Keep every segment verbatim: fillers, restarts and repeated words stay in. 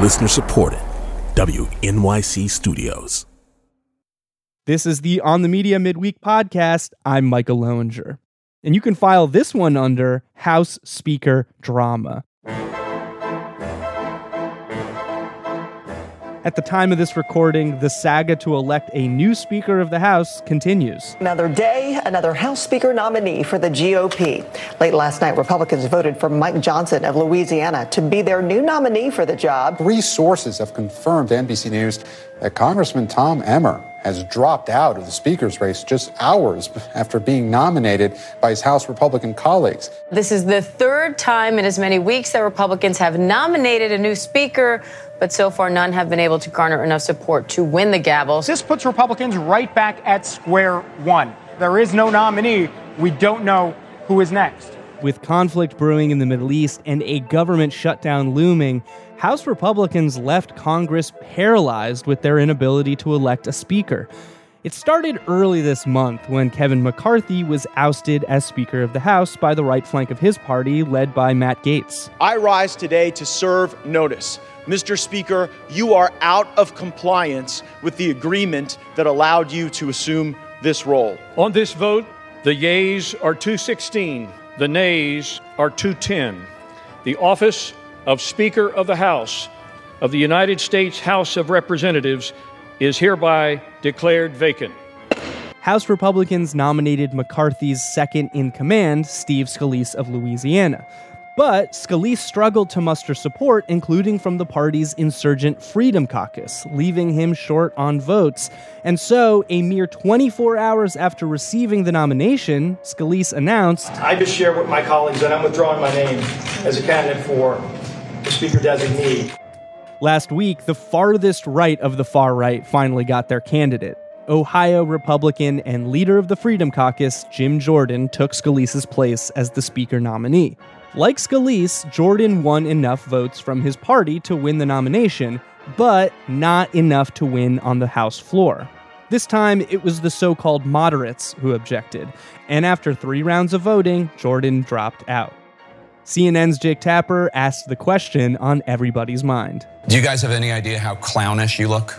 Listener supported. W N Y C Studios. This is the On the Media Midweek podcast. I'm Michael Lowinger. And you can file this one under House Speaker Drama. At the time of this recording, the saga to elect a new Speaker of the House continues. Another day, another House Speaker nominee for the G O P. Late last night, Republicans voted for Mike Johnson of Louisiana to be their new nominee for the job. Three sources have confirmed to N B C News that Congressman Tom Emmer has dropped out of the Speaker's race just hours after being nominated by his House Republican colleagues. This is the third time in as many weeks that Republicans have nominated a new Speaker, but so far none have been able to garner enough support to win the gavel. This puts Republicans right back at square one. There is no nominee. We don't know who is next. With conflict brewing in the Middle East and a government shutdown looming, House Republicans left Congress paralyzed with their inability to elect a speaker. It started early this month when Kevin McCarthy was ousted as Speaker of the House by the right flank of his party, led by Matt Gaetz. I rise today to serve notice. Mister Speaker, you are out of compliance with the agreement that allowed you to assume this role. On this vote, the yeas are two sixteen, the nays are two ten. The office of Speaker of the House of the United States House of Representatives is hereby declared vacant. House Republicans nominated McCarthy's second-in-command, Steve Scalise of Louisiana. But Scalise struggled to muster support, including from the party's Insurgent Freedom Caucus, leaving him short on votes. And so, a mere twenty-four hours after receiving the nomination, Scalise announced, I just share with my colleagues that I'm withdrawing my name as a candidate for the Speaker designee. Last week, the farthest right of the far right finally got their candidate. Ohio Republican and leader of the Freedom Caucus, Jim Jordan, took Scalise's place as the Speaker nominee. Like Scalise, Jordan won enough votes from his party to win the nomination, but not enough to win on the House floor. This time, it was the so-called moderates who objected, and after three rounds of voting, Jordan dropped out. C N N's Jake Tapper asked the question on everybody's mind. Do you guys have any idea how clownish you look?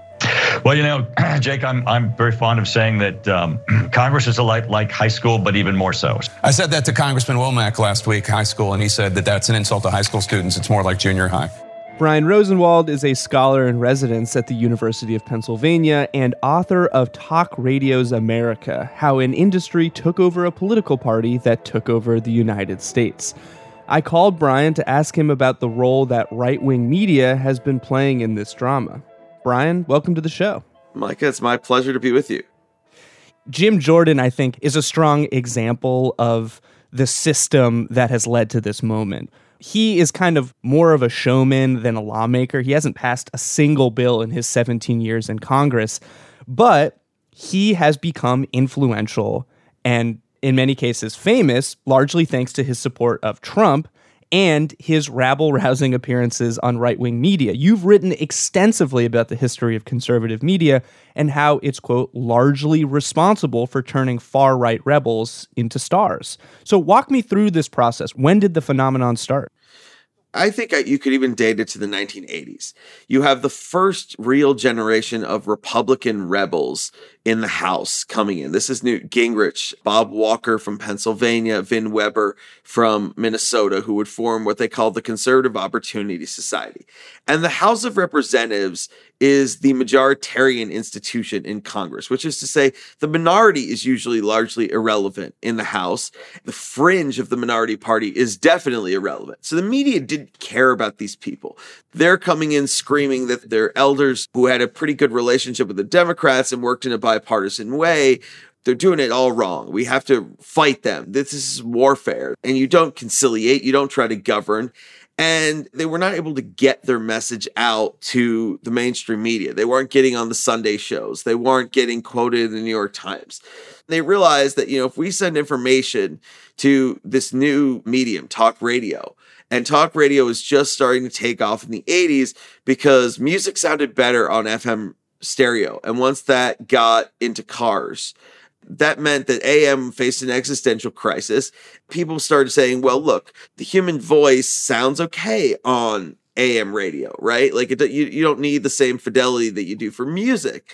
Well, you know, Jake, I'm I'm very fond of saying that um, Congress is a like, like high school, but even more so. I said that to Congressman Womack last week, high school, and he said that that's an insult to high school students. It's more like junior high. Brian Rosenwald is a scholar in residence at the University of Pennsylvania and author of Talk Radio's America, How an Industry Took Over a Political Party That Took Over the United States. I called Brian to ask him about the role that right-wing media has been playing in this drama. Brian, welcome to the show. Micah, it's my pleasure to be with you. Jim Jordan, I think, is a strong example of the system that has led to this moment. He is kind of more of a showman than a lawmaker. He hasn't passed a single bill in his seventeen years in Congress, but he has become influential and, in many cases, famous, largely thanks to his support of Trump and his rabble-rousing appearances on right-wing media. You've written extensively about the history of conservative media and how it's, quote, largely responsible for turning far-right rebels into stars. So walk me through this process. When did the phenomenon start? I think you could even date it to the nineteen eighties. You have the first real generation of Republican rebels in the House coming in. This is Newt Gingrich, Bob Walker from Pennsylvania, Vin Weber from Minnesota, who would form what they call the Conservative Opportunity Society. And the House of Representatives is the majoritarian institution in Congress, which is to say the minority is usually largely irrelevant in the House. The fringe of the minority party is definitely irrelevant. So the media didn't care about these people. They're coming in screaming that they're elders who had a pretty good relationship with the Democrats and worked in a bipartisan way. They're doing it all wrong. We have to fight them. This is warfare. And you don't conciliate. You don't try to govern. And they were not able to get their message out to the mainstream media. They weren't getting on the Sunday shows. They weren't getting quoted in the New York Times. They realized that, you know, if we send information to this new medium, talk radio, and talk radio is just starting to take off in the eighties because music sounded better on F M stereo. And once that got into cars, that meant that A M faced an existential crisis. People started saying, well, look, the human voice sounds okay on A M radio, right? Like it, you, you don't need the same fidelity that you do for music.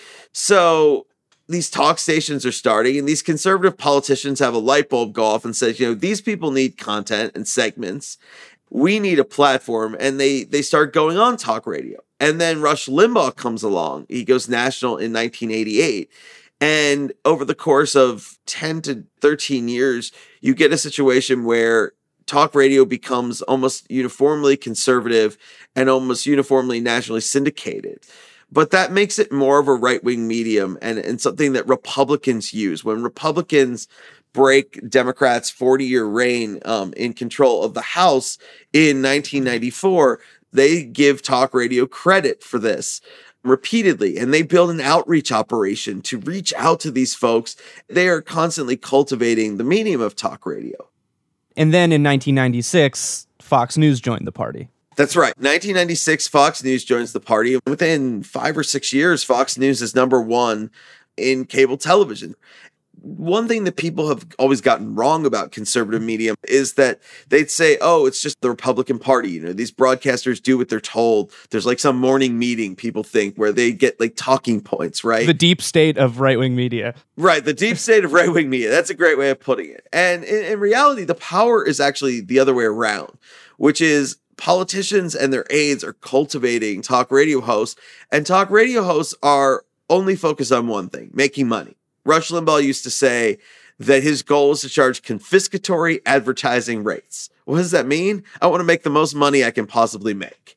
So these talk stations are starting, and these conservative politicians have a light bulb go off and says, you know, these people need content and segments. We need a platform. And they they start going on talk radio. And then Rush Limbaugh comes along. He goes national in nineteen eighty-eight. And over the course of ten to thirteen years, you get a situation where talk radio becomes almost uniformly conservative and almost uniformly nationally syndicated. But that makes it more of a right-wing medium and, and something that Republicans use. When Republicans break Democrats' forty-year reign um, in control of the House in nineteen ninety-four, they give talk radio credit for this repeatedly, and they build an outreach operation to reach out to these folks. They are constantly cultivating the medium of talk radio. And then in nineteen ninety-six, Fox News joined the party. That's right. nineteen ninety-six, Fox News joins the party. Within five or six years, Fox News is number one in cable television. One thing that people have always gotten wrong about conservative media is that they'd say, oh, it's just the Republican Party. You know, these broadcasters do what they're told. There's like some morning meeting, people think, where they get like talking points, right? The deep state of right-wing media. Right. The deep state of right-wing media. That's a great way of putting it. And in, in reality, the power is actually the other way around, which is politicians and their aides are cultivating talk radio hosts, and talk radio hosts are only focused on one thing, making money. Rush Limbaugh used to say that his goal is to charge confiscatory advertising rates. What does that mean? I want to make the most money I can possibly make.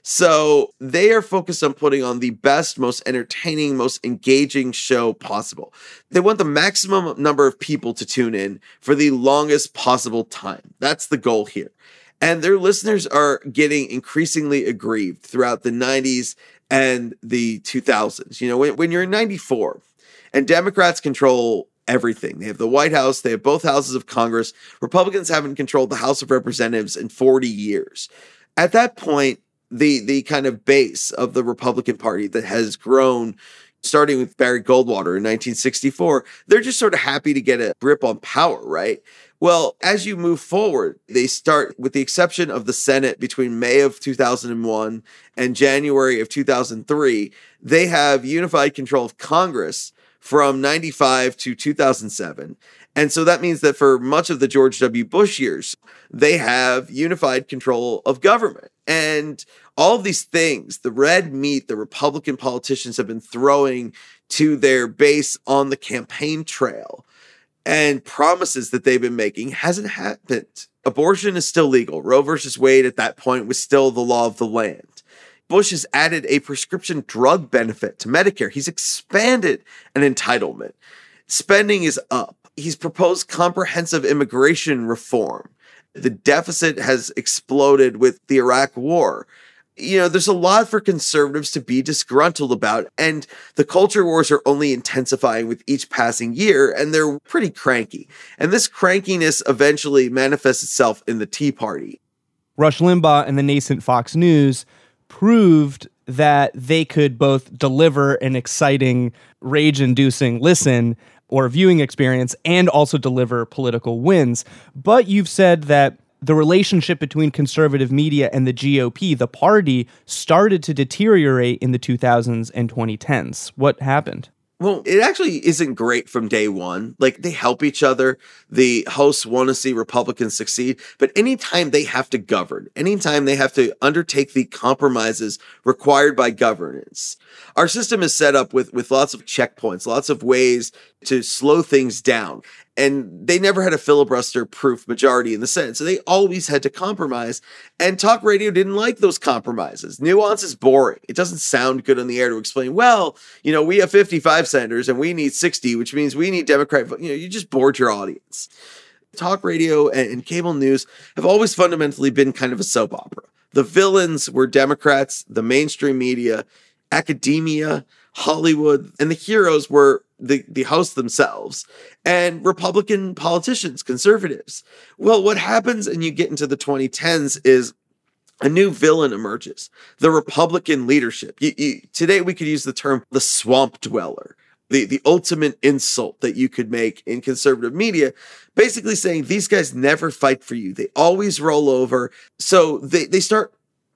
So they are focused on putting on the best, most entertaining, most engaging show possible. They want the maximum number of people to tune in for the longest possible time. That's the goal here. And their listeners are getting increasingly aggrieved throughout the nineties and the two thousands. You know, when, when you're in ninety-four and Democrats control everything, they have the White House, they have both houses of Congress. Republicans haven't controlled the House of Representatives in forty years. At that point, the, the kind of base of the Republican Party that has grown, starting with Barry Goldwater in nineteen sixty-four, they're just sort of happy to get a grip on power, right? Well, as you move forward, they start, with the exception of the Senate between May of two thousand one and January of two thousand three, they have unified control of Congress from ninety-five to two thousand seven. And so that means that for much of the George W. Bush years, they have unified control of government. And all of these things, the red meat the Republican politicians have been throwing to their base on the campaign trail and promises that they've been making, hasn't happened. Abortion is still legal. Roe versus Wade at that point was still the law of the land. Bush has added a prescription drug benefit to Medicare. He's expanded an entitlement. Spending is up. He's proposed comprehensive immigration reform. The deficit has exploded with the Iraq War. You know, there's a lot for conservatives to be disgruntled about, and the culture wars are only intensifying with each passing year, and they're pretty cranky. And this crankiness eventually manifests itself in the Tea Party. Rush Limbaugh and the nascent Fox News proved that they could both deliver an exciting, rage-inducing listen or viewing experience and also deliver political wins. But you've said that the relationship between conservative media and the G O P, the party, started to deteriorate in the two thousands and twenty tens. What happened? Well, it actually isn't great from day one. Like, they help each other. The hosts want to see Republicans succeed. But anytime they have to govern, anytime they have to undertake the compromises required by governance, our system is set up with, with lots of checkpoints, lots of ways to slow things down. And they never had a filibuster-proof majority in the Senate, so they always had to compromise. And talk radio didn't like those compromises. Nuance is boring. It doesn't sound good on the air to explain, well, you know, we have fifty-five senators and we need sixty, which means we need Democrat vote. You know, you just bored your audience. Talk radio and, and cable news have always fundamentally been kind of a soap opera. The villains were Democrats, the mainstream media, academia, Hollywood, and the heroes were the, the hosts themselves and Republican politicians, conservatives. Well, what happens and you get into the twenty tens is a new villain emerges, the Republican leadership. You, you, today we could use the term the swamp dweller, the, the ultimate insult that you could make in conservative media, basically saying these guys never fight for you. They always roll over. So they, they start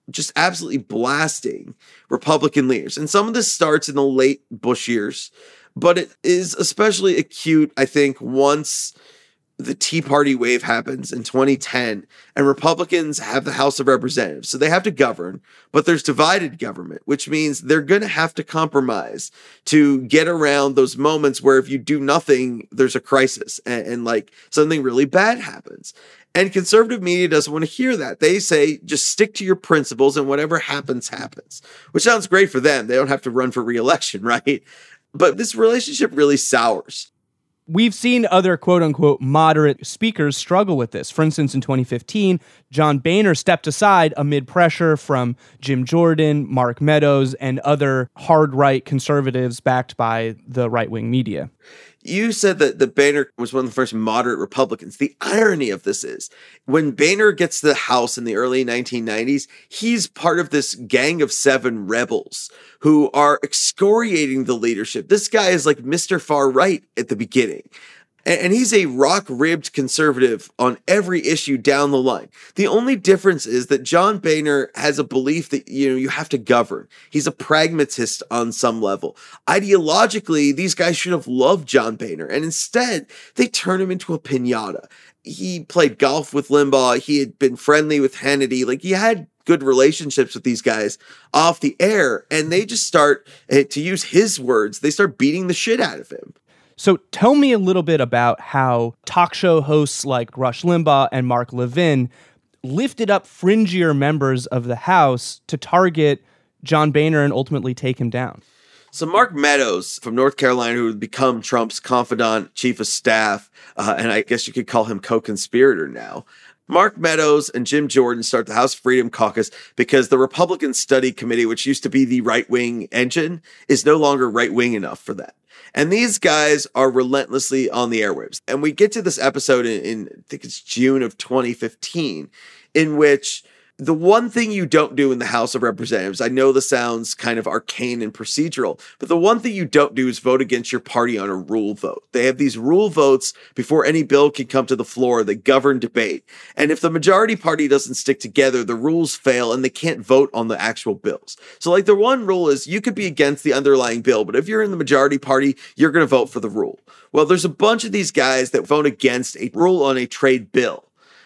just absolutely blasting Republican leaders. And some of this starts in the late Bush years, but it is especially acute, I think, once the Tea Party wave happens in twenty ten and Republicans have the House of Representatives. So they have to govern, but there's divided government, which means they're going to have to compromise to get around those moments where if you do nothing, there's a crisis and, and like something really bad happens. And conservative media doesn't want to hear that. They say, just stick to your principles and whatever happens, happens, which sounds great for them. They don't have to run for re-election, right? But this relationship really sours. We've seen other quote-unquote moderate speakers struggle with this. For instance, in twenty fifteen, John Boehner stepped aside amid pressure from Jim Jordan, Mark Meadows, and other hard-right conservatives backed by the right-wing media. You said that, that Boehner was one of the first moderate Republicans. The irony of this is, when Boehner gets to the House in the early nineteen nineties, he's part of this gang of seven rebels who are excoriating the leadership. This guy is like Mister Far Right at the beginning. And he's a rock-ribbed conservative on every issue down the line. The only difference is that John Boehner has a belief that, you know, you have to govern. He's a pragmatist on some level. Ideologically, these guys should have loved John Boehner, and instead, they turn him into a piñata. He played golf with Limbaugh. He had been friendly with Hannity. Like, he had good relationships with these guys off the air, and they just start, to use his words, they start beating the shit out of him. So tell me a little bit about how talk show hosts like Rush Limbaugh and Mark Levin lifted up fringier members of the House to target John Boehner and ultimately take him down. So Mark Meadows from North Carolina, who would become Trump's confidant, chief of staff, uh, and I guess you could call him co-conspirator now. Mark Meadows and Jim Jordan start the House Freedom Caucus because the Republican Study Committee, which used to be the right-wing engine, is no longer right-wing enough for that. And these guys are relentlessly on the airwaves. And we get to this episode in, in I think it's June of twenty fifteen, in which the one thing you don't do in the House of Representatives, I know this sounds kind of arcane and procedural, but the one thing you don't do is vote against your party on a rule vote. They have these rule votes before any bill can come to the floor that govern debate. And if the majority party doesn't stick together, the rules fail and they can't vote on the actual bills. So like the one rule is you could be against the underlying bill, but if you're in the majority party, you're going to vote for the rule. Well, there's a bunch of these guys that vote against a rule on a trade bill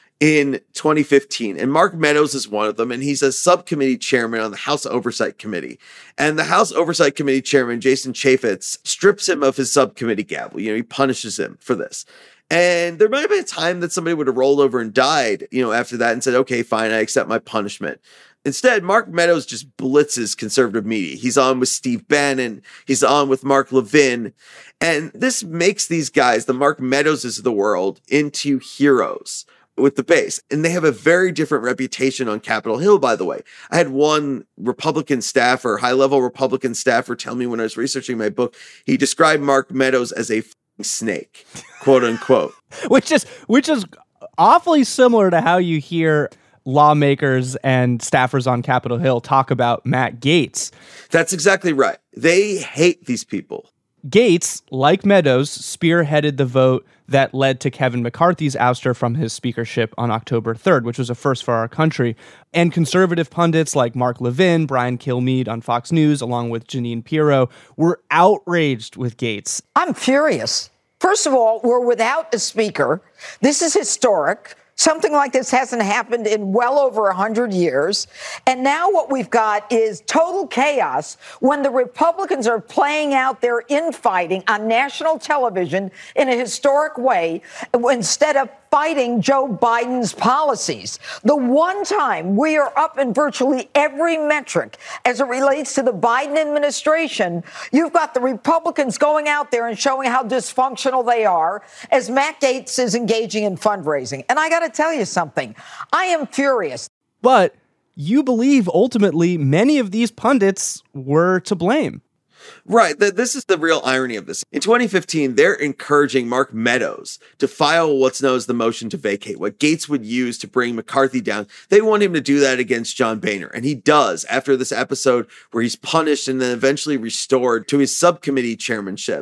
in twenty fifteen. And Mark Meadows is one of them. And he's a subcommittee chairman on the House Oversight Committee. And the House Oversight Committee chairman, Jason Chaffetz, strips him of his subcommittee gavel. You know, he punishes him for this. And there might have been a time that somebody would have rolled over and died, you know, after that and said, okay, fine, I accept my punishment. Instead, Mark Meadows just blitzes conservative media. He's on with Steve Bannon. He's on with Mark Levin. And this makes these guys, the Mark Meadowses of the world, into heroes with the base. And they have a very different reputation on Capitol Hill, by the way. I had one Republican staffer, high-level Republican staffer, tell me when I was researching my book, he described Mark Meadows as a f***ing snake, quote unquote. which is which is awfully similar to how you hear lawmakers and staffers on Capitol Hill talk about Matt Gaetz. That's exactly right. They hate these people. Gaetz, like Meadows, spearheaded the vote that led to Kevin McCarthy's ouster from his speakership on October third, which was a first for our country. And conservative pundits like Mark Levin, Brian Kilmeade on Fox News, along with Jeanine Pirro, were outraged with Gaetz. I'm furious. First of all, we're without a speaker. This is historic. Something like this hasn't happened in well over one hundred years. And now what we've got is total chaos when the Republicans are playing out their infighting on national television in a historic way instead of fighting Joe Biden's policies. The one time we are up in virtually every metric as it relates to the Biden administration, you've got the Republicans going out there and showing how dysfunctional they are as Matt Gaetz is engaging in fundraising. And I got to tell you something, I am furious. But you believe ultimately many of these pundits were to blame. Right. This is the real irony of this. In twenty fifteen, they're encouraging Mark Meadows to file what's known as the motion to vacate, what Gaetz would use to bring McCarthy down. They want him to do that against John Boehner. And he does after this episode where he's punished and then eventually restored to his subcommittee chairmanship.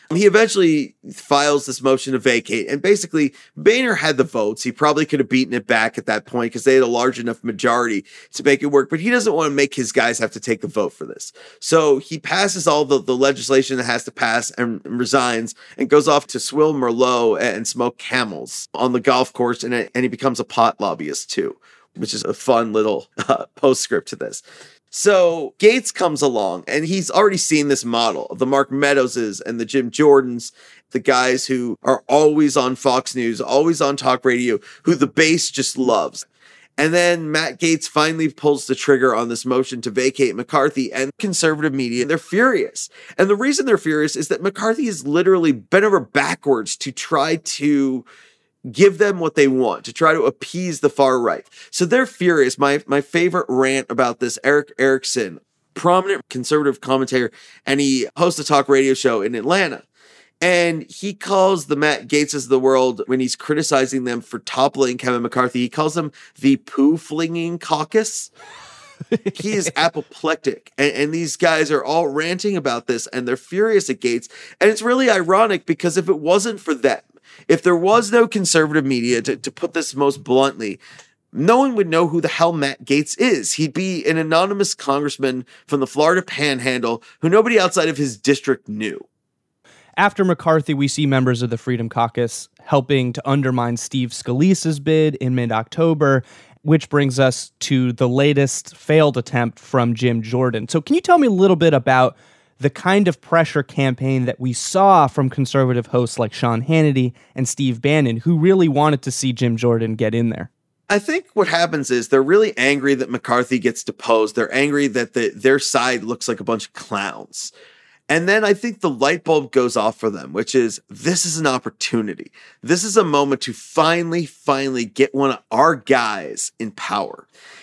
He eventually files this motion to vacate, and basically Boehner had the votes. He probably could have beaten it back at that point because they had a large enough majority to make it work, but he doesn't want to make his guys have to take the vote for this. So he passes all the, the legislation that has to pass and, and resigns and goes off to swill Merlot and smoke Camels on the golf course, and, and he becomes a pot lobbyist too, which is a fun little uh, postscript to this. So Gates comes along, and he's already seen this model of the Mark Meadowses and the Jim Jordans, the guys who are always on Fox News, always on talk radio, who the base just loves. And then Matt Gaetz finally pulls the trigger on this motion to vacate McCarthy, and conservative media, they're furious. And the reason they're furious is that McCarthy has literally bent over backwards to try to give them what they want, to try to appease the far right. So they're furious. My my favorite rant about this, Eric Erickson, prominent conservative commentator, and he hosts a talk radio show in Atlanta. And he calls the Matt Gaetzes of the world, when he's criticizing them for toppling Kevin McCarthy, he calls them the poo-flinging caucus. He is apoplectic. And, and these guys are all ranting about this, and they're furious at Gaetz. And it's really ironic, because if it wasn't for them, if there was no conservative media, to, to put this most bluntly, no one would know who the hell Matt Gaetz is. He'd be an anonymous congressman from the Florida Panhandle who nobody outside of his district knew. After McCarthy, we see members of the Freedom Caucus helping to undermine Steve Scalise's bid in mid-October, which brings us to the latest failed attempt from Jim Jordan. So can you tell me a little bit about the kind of pressure campaign that we saw from conservative hosts like Sean Hannity and Steve Bannon, who really wanted to see Jim Jordan get in there? I think what happens is they're really angry that McCarthy gets deposed. They're angry that the, their side looks like a bunch of clowns. And then I think the light bulb goes off for them, which is, this is an opportunity. This is a moment to finally, finally get one of our guys in power.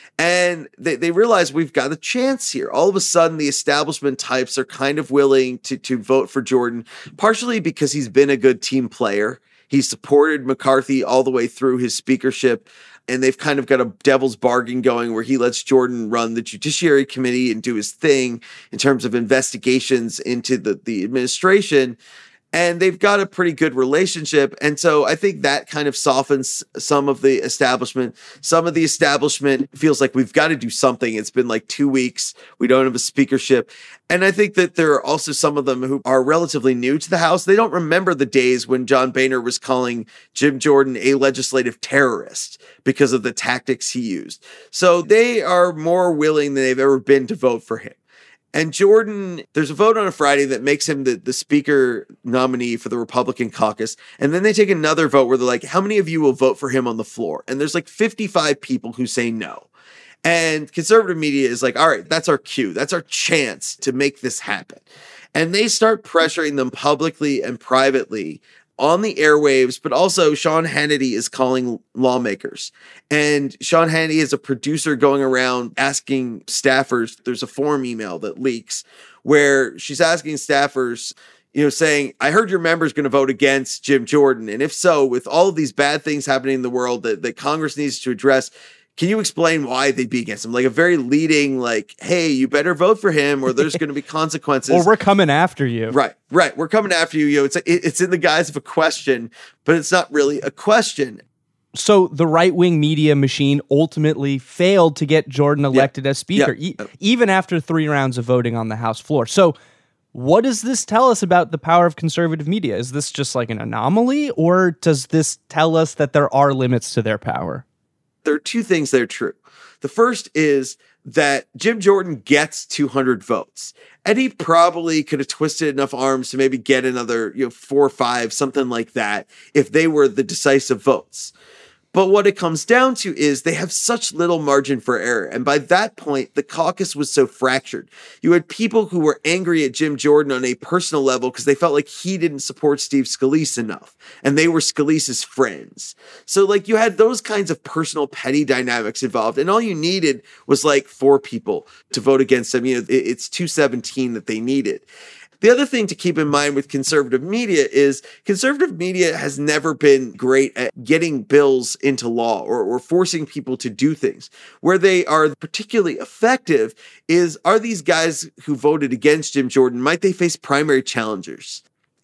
And they, they realize we've got a chance here. All of a sudden, the establishment types are kind of willing to, to vote for Jordan, partially because he's been a good team player. He supported McCarthy all the way through his speakership, and they've kind of got a devil's bargain going where he lets Jordan run the Judiciary Committee and do his thing in terms of investigations into the, the administration. And they've got a pretty good relationship. And so I think that kind of softens some of the establishment. Some of the establishment feels like we've got to do something. It's been like two weeks. We don't have a speakership. And I think that there are also some of them who are relatively new to the House. They don't remember the days when John Boehner was calling Jim Jordan a legislative terrorist because of the tactics he used. So they are more willing than they've ever been to vote for him. And Jordan, there's a vote on a Friday that makes him the, the speaker nominee for the Republican caucus. And then they take another vote where they're like, how many of you will vote for him on the floor? And there's like fifty-five people who say no. And conservative media is like, all right, that's our cue. That's our chance to make this happen. And they start pressuring them publicly and privately on the airwaves, but also Sean Hannity is calling lawmakers. And Sean Hannity is a producer going around asking staffers. There's a form email that leaks where she's asking staffers, you know, saying, I heard your member's going to vote against Jim Jordan. And if so, with all of these bad things happening in the world that, that Congress needs to address, can you explain why they'd be against him? Like a very leading, like, hey, you better vote for him or there's going to be consequences. Or we're coming after you. Right, right. We're coming after you. You know, it's, it's in the guise of a question, but it's not really a question. So the right-wing media machine ultimately failed to get Jordan elected yeah. as speaker, yeah. e- even after three rounds of voting on the House floor. So what does this tell us about the power of conservative media? Is this just like an anomaly, or does this tell us that there are limits to their power? There are two things that are true. The first is that Jim Jordan gets two hundred votes, and he probably could have twisted enough arms to maybe get another, you know, four or five, something like that, if they were the decisive votes. But what it comes down to is they have such little margin for error. And by that point, the caucus was so fractured. You had people who were angry at Jim Jordan on a personal level because they felt like he didn't support Steve Scalise enough. And they were Scalise's friends. So like you had those kinds of personal petty dynamics involved. And all you needed was like four people to vote against him. You know, it's two seventeen that they needed. The other thing to keep in mind with conservative media is conservative media has never been great at getting bills into law or, or forcing people to do things. Where they are particularly effective is, are these guys who voted against Jim Jordan, might they face primary challengers?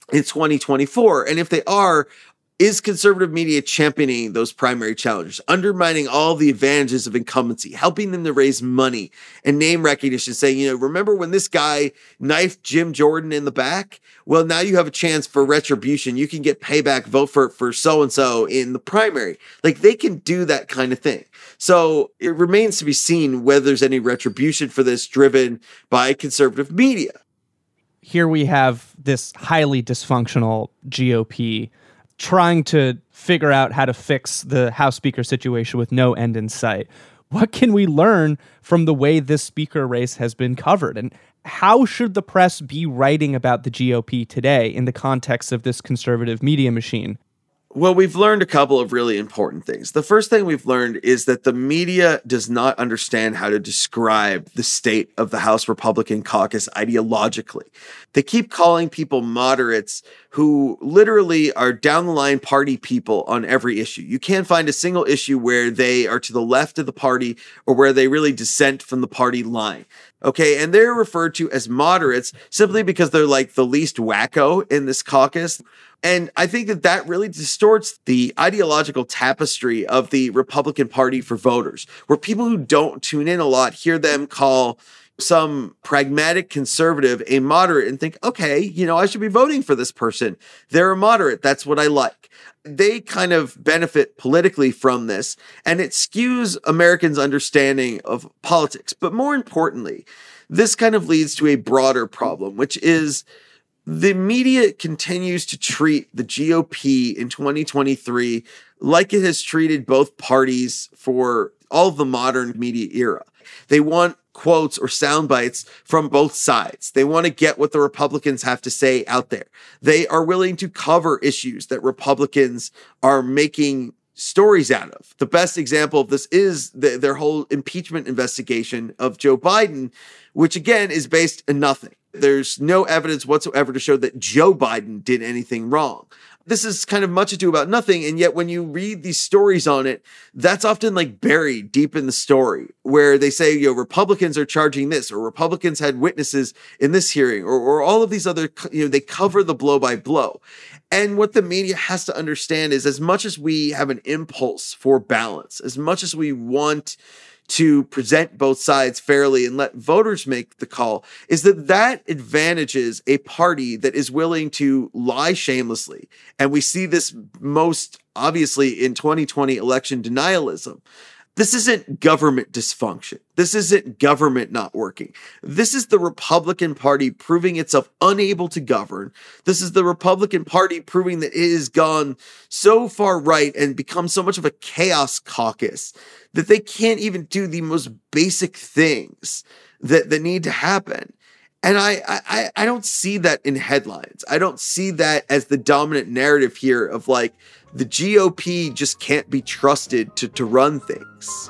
in twenty twenty-four? And if they are, is conservative media championing those primary challengers, undermining all the advantages of incumbency, helping them to raise money and name recognition, saying, you know, remember when this guy knifed Jim Jordan in the back? Well, now you have a chance for retribution. You can get payback, vote for, for so-and-so in the primary. Like, they can do that kind of thing. So it remains to be seen whether there's any retribution for this driven by conservative media. Here we have this highly dysfunctional G O P trying to figure out how to fix the House Speaker situation with no end in sight. What can we learn from the way this speaker race has been covered? And how should the press be writing about the G O P today in the context of this conservative media machine? Well, we've learned a couple of really important things. The first thing we've learned is that the media does not understand how to describe the state of the House Republican caucus ideologically. They keep calling people moderates who literally are down the line party people on every issue. You can't find a single issue where they are to the left of the party or where they really dissent from the party line. Okay, and they're referred to as moderates simply because they're like the least wacko in this caucus. And I think that that really distorts the ideological tapestry of the Republican Party for voters, where people who don't tune in a lot hear them call some pragmatic conservative a moderate and think, okay, you know, I should be voting for this person. They're a moderate. That's what I like. They kind of benefit politically from this, and it skews Americans' understanding of politics. But more importantly, this kind of leads to a broader problem, which is the media continues to treat the G O P in twenty twenty-three like it has treated both parties for all of the modern media era. They want quotes or sound bites from both sides. They want to get what the Republicans have to say out there. They are willing to cover issues that Republicans are making stories out of. The best example of this is the, their whole impeachment investigation of Joe Biden, which again is based in nothing. There's no evidence whatsoever to show that Joe Biden did anything wrong. This is kind of much ado about nothing, and yet when you read these stories on it, that's often like buried deep in the story, where they say, you know, Republicans are charging this, or Republicans had witnesses in this hearing, or, or all of these other, you know, they cover the blow by blow. And what the media has to understand is, as much as we have an impulse for balance, as much as we want to present both sides fairly and let voters make the call, is that that advantages a party that is willing to lie shamelessly. And we see this most obviously in twenty twenty election denialism. This isn't government dysfunction. This isn't government not working. This is the Republican Party proving itself unable to govern. This is the Republican Party proving that it has gone so far right and become so much of a chaos caucus that they can't even do the most basic things that, that need to happen. And I, I, I don't see that in headlines. I don't see that as the dominant narrative here of like, the G O P just can't be trusted to, to run things.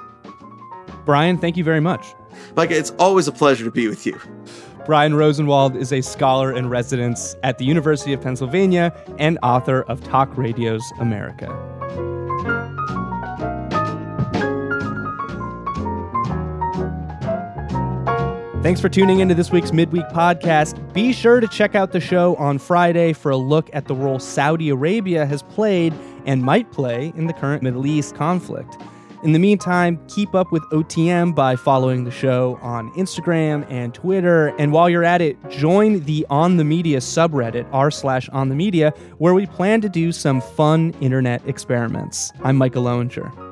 Brian, thank you very much. Micah, it's always a pleasure to be with you. Brian Rosenwald is a scholar in residence at the University of Pennsylvania and author of Talk Radio's America. Thanks for tuning into this week's Midweek Podcast. Be sure to check out the show on Friday for a look at the role Saudi Arabia has played and might play in the current Middle East conflict. In the meantime, keep up with O T M by following the show on Instagram and Twitter. And while you're at it, join the On the Media subreddit, r slash On the Media, where we plan to do some fun internet experiments. I'm Micah Loewinger.